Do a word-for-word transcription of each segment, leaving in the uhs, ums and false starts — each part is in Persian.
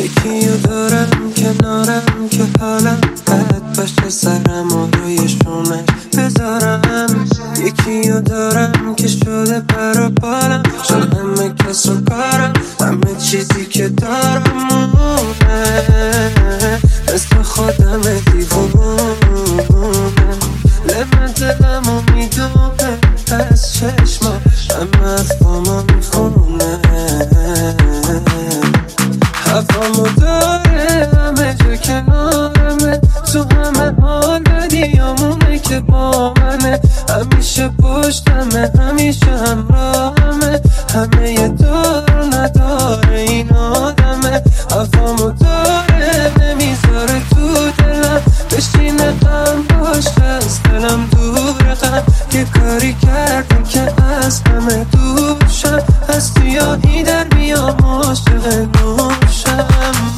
یکیو دارم کنارم که حالم بد باشه سرم و روی شونش بذارم. یکیو دارم که شده پر و بالم، شد همه کس و کارم، همه چیزی که دارم مونه، مثل خودم دیوونه. لمن دلمو میدونه از چشما، همه افهامو میخونه، هوامو داره همه جا کنارمه، تو همه حال بدیامونه که با منه، همیشه پشتمه همیشه همراهمه، همه یه دار نداره این آدمه. هوامو داره نمیذاره تو دلم بشینه غم باشه از دلم دوره غم، یه کاری کردم که از همه دور شم، از سیاهی در بیام عاشق نوشم.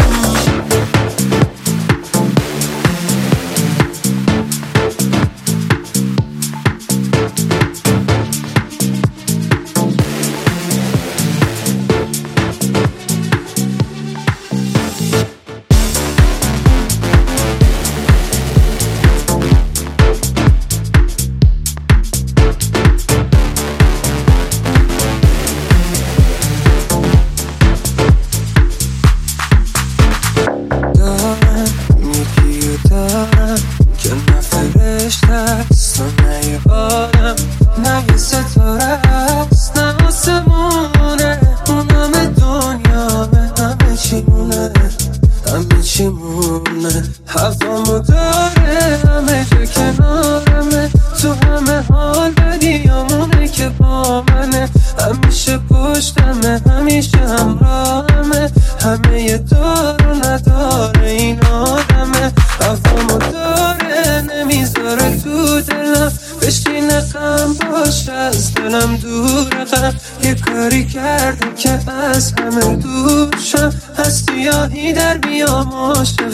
که نه فرشته است و نه یه آدم، نه یه ستاره است نه آسمونه، اون همه دنیامه، همه چی مونه، همه چی مونه. هوامو داره همه جا کنارمه، تو همه حال بدیامونه که با منه، همیشه پشتمه همیشه همراهمه، همه یه دار و نداره این آدمه. هوامو داره نمیذاره تو دلم بشینه غم باشه از دلم دوره غم، یه کاری کرده که از همه دور شم، از سیاهی در بیام عاشق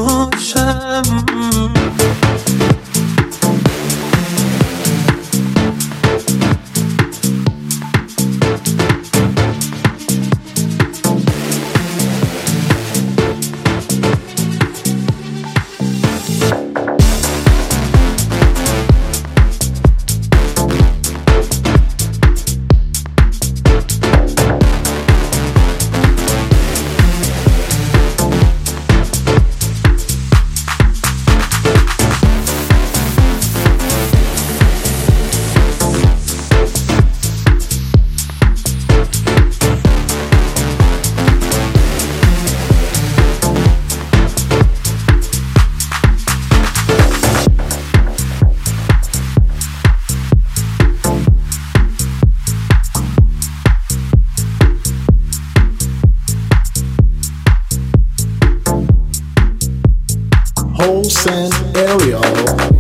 نوشم. Wholesale area.